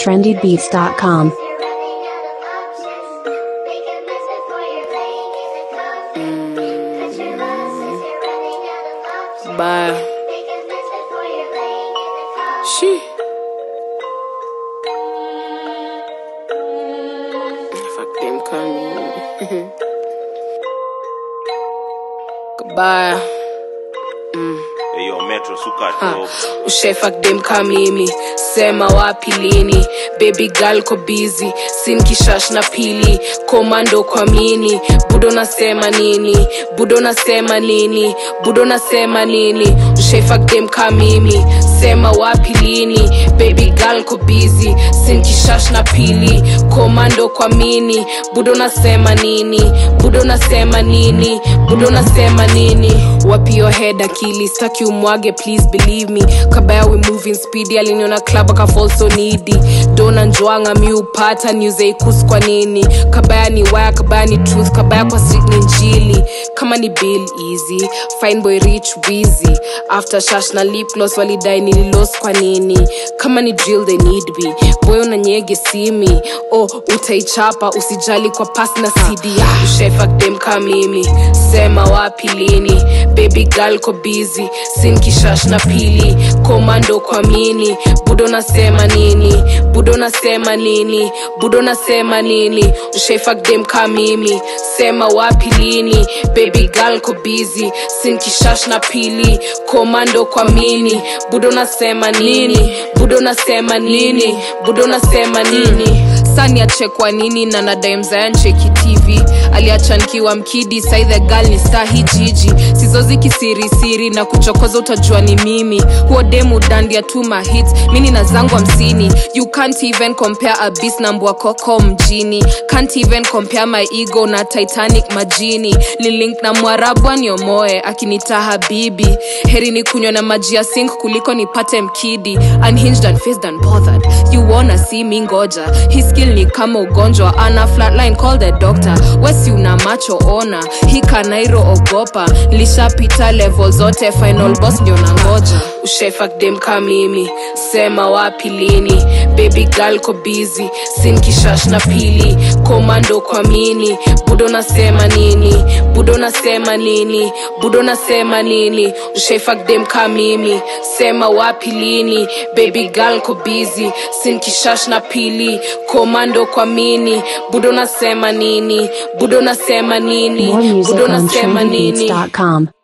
trendybeats.com. Bye. She. Fuck them coming. Goodbye. Yo, Metro Sukato. Ushefak dem kamimi, sema wapi lini. Baby girl ko busy, sin kishash na pili. Komando kwa mini, budo nasema nini. Budo nasema nini, budo nasema nini. Ushefak dem kamimi, sema wapi lini. Baby girl ko busy, sin kishash na pili. Komando kwa mini, budo nasema nini. Budo nasema nini, budo nasema nini. Wapi your head akili, staki umwage, please believe me. Kabaya we moving speedy, aliniona club aka fall so needy. Dona njoanga mi upata, news ikus kwa nini. Kabaya ni wire, kabaya ni truth, kabaya kwa street ni njili. Kama ni bill easy, fine boy rich wheezy. After shash na lip gloss walidai nililos kwa nini. Kama ni drill they need me, boy unanyege simi. Oh utaichapa, usijali kwa pass na CD. Ushefak dem kamimi, sema wapi lini. Baby girl ko busy, sin kishash na pili. Komando kwa mini, budo nasema nini. Budo nasema nini, budo nasema nini. Ushefak dem kamimi, sema wapi lini. Baby girl ko busy, sin kishash na pili. Komando kwa mini, budo nasema nini. Budo nasema nini, budo nasema nini. Sani achekwa nini na nadai mzaya ncheki TV. Aliacha nikiwa mkidi, sai the girl ni star hii jiji. Sizozi kisiri siri na kuchokoza utajua ni mimi. Huo demu dandia tuma hits, mini na zangu 50. You can't even compare a beast na mbwa koko mjini. Can't even compare my ego na Titanic majini. Lilink na mwarabu aniomoe, akinita habibi. Heri ni kunywa na maji ya sink kuliko nipate mkidi. Unhinged and faced and bothered, you wanna see me ngoja. His skill ni kama ugonjwa, ana flatline call the doctor. Wesi una macho ona, hii kanairo ogopa. Nilishapita level zote, final boss ndio nangoja. Ushefak dem kamimi, sema wapi lini. Baby girl ko busy, sin kishash na pili. Komando kwa mini, budo nasema nini. Budo nasema nini, budo nasema nini. Ushefak dem kamimi, sema wapi lini. Baby girl ko busy, sin kishash na pili. Komando kwa mini, budo nasema nini. Budo nasema nini, More music budo on nasema nini. trendybeats.com.